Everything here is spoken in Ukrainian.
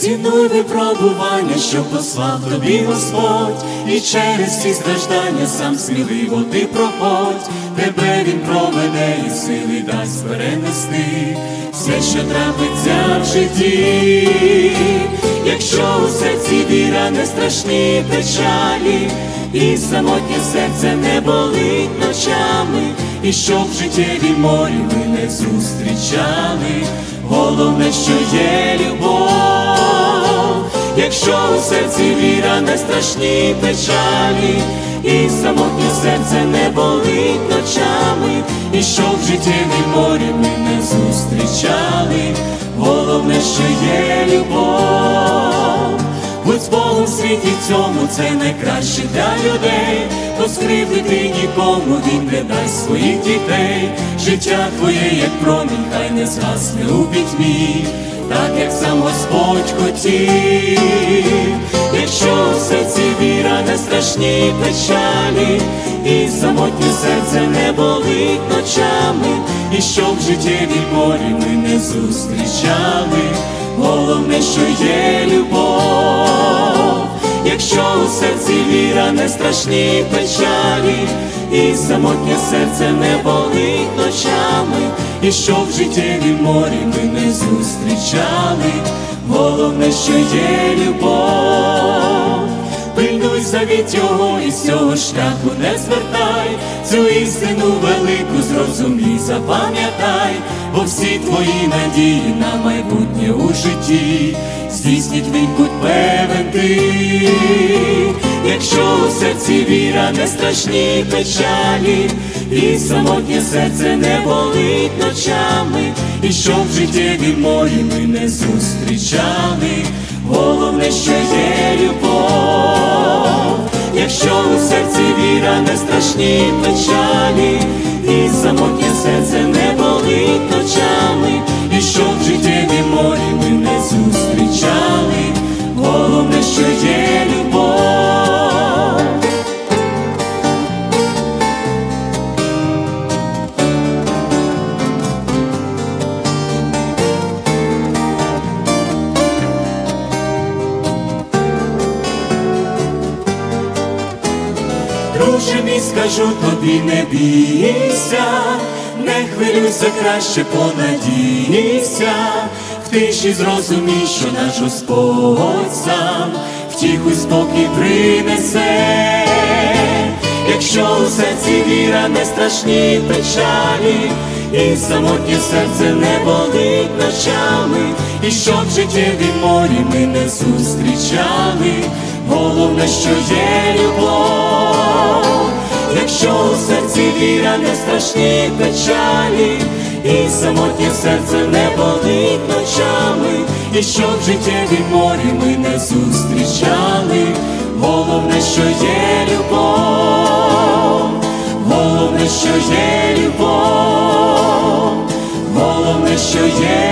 Цінуй випробування, що послав тобі Господь, і через ці страждання сам сміливо ти проходь. Тебе Він проведе і сили дасть перенести все, що трапиться в житті. Якщо у серці віра, не страшні печалі, і самотнє серце не болить ночами, і щоб в життєві морі ви не зустрічали, головне, що є любов. Якщо у серці віра, не страшні печалі, і самотнє серце не болить ночами, і щоб в життєві морі ми не зустрічали, головне, що є любов. Будь з Богом в світі цьому, це найкраще для людей, то скривдити нікому Він не дасть своїх дітей. Життя твоє, як промінь, хай не згасне у пітьмі, так як сам Господь хотів. Якщо в серці віра, не страшні печалі, і самотнє серце не болить ночами, і щоб в життєві морі ми не зустрічали, головне, що є любов. Якщо у серці віра, не страшні печалі, і самотнє серце не болить ночами, і щоб в життєві морі ми не зустрічали, головне, що є любов. Пильнуй завіт Його і з цього шляху не звертай, цю істину велику зрозумій, запам'ятай, бо всі твої надії на майбутнє у житті здійснить Він, будь певен ти. Якщо у серці віра, не страшні печалі, і самотнє серце не болить ночами, і щоб в життєві морі ми не зустрічали, головне, що є любов. Якщо у серці віра, не страшні печалі, і самотнє серце не болить ночами, і щоб в життєві морі ми не зустрічали, головне, що є любов. Друже мій, скажу тобі, не бійся, не хвилюйся, краще понадійся, в тиші зрозумій, що наш Господь сам втіху й спокій принесе. Якщо у серці віра, не страшні печалі, і самотнє серце не болить ночами, і щоб в життєві морі ми не зустрічали, головне, що є любов. Якщо у серці віра, не страшні печалі, і самотнє серце не болить ночами, і щоб в життєві морі ми не зустрічали, головне, що є любов. Головне, що є любов. Головне, що є